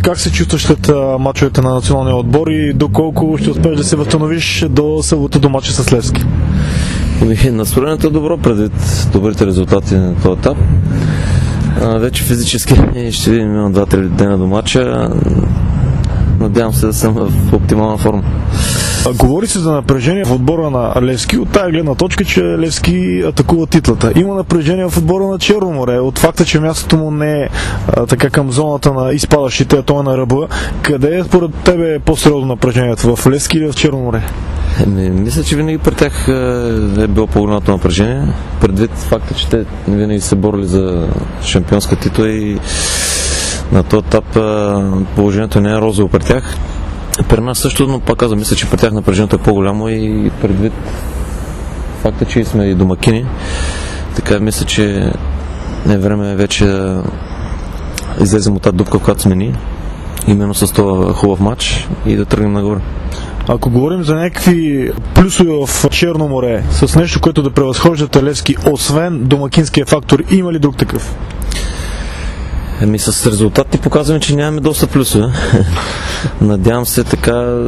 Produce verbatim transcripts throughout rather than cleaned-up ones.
как се чувстваш след мачовете на националния отбор и доколко ще успееш да се възстановиш до събота до мача с Левски? Настроението е добро, предвид добрите резултати на този етап. А, вече физически ще видим на два-три дена до мача. Надявам се да съм в оптимална форма. Говори се за напрежение в отбора на Левски от тая гледна точка, че Левски атакува титлата. Има напрежение в отбора на Черно море от факта, че мястото му не е а, така към зоната на изпадащите, а то е на ръба. Къде е според тебе е по-сериозно напрежението? В Левски или в Черно море? Еми, мисля, че винаги при тях е било по-голямото напрежение. Предвид факта, че те винаги се борили за шампионска титла и на този етап положението не е розово при тях. При нас също, но пак казвам, мисля, че при тях напрежението е по-голямо и предвид факта, че сме и домакини, така мисля, че е време вече да излезем от тази дупка, в която сме ни, именно с този хубав матч и да тръгнем нагоре. Ако говорим за някакви плюсове в Черно море, с нещо, което да превъзхождате Левски, освен домакинския фактор, има ли друг такъв? Еми с резултати показваме, че нямаме доста плюсове. Надявам се така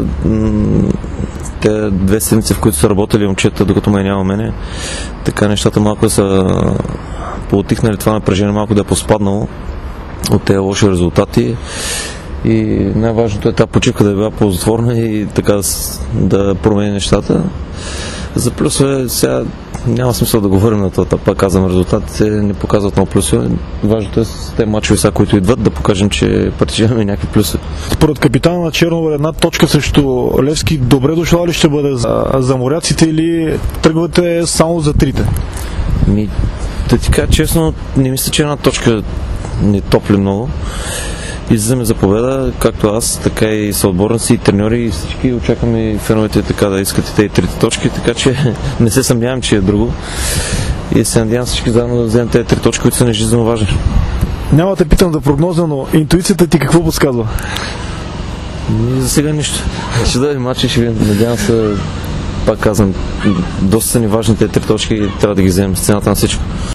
те две седмици, в които са работили момчета, докато ме няма мене, така нещата малко да са поотихнали, това напрежение малко да е поспаднало от тези лоши резултати. И най-важното е тази почивка да е била ползотворна и така да промени нещата. За плюсове сега няма смисъл да говорим на това, пак казвам, резултатите не показват много плюсове. Важното е с тези мачове сега, които идват, да покажем, че притежаваме някакви плюсове. Според капитана на Черно море, една точка срещу Левски добре дошла ли ще бъде за, за моряците или тръгвате само за трите? Ми, да ти кажа честно, не мисля, че една точка не топли много. Излизаме за победа, както аз, така и съотборници, и треньори, и всички очакваме феновете така да искат и те и трите точки, така че не се съмнявам, че е друго. И се надявам всички заедно да вземем тези три точки, които са нежизнено важни. Няма те питам за прогноза, но интуицията ти какво подсказва? И за сега нищо. Ще дадем матч и ще ви надявам се, пак казвам, доста са ни важни тези три точки и трябва да ги вземем с цената на всичко.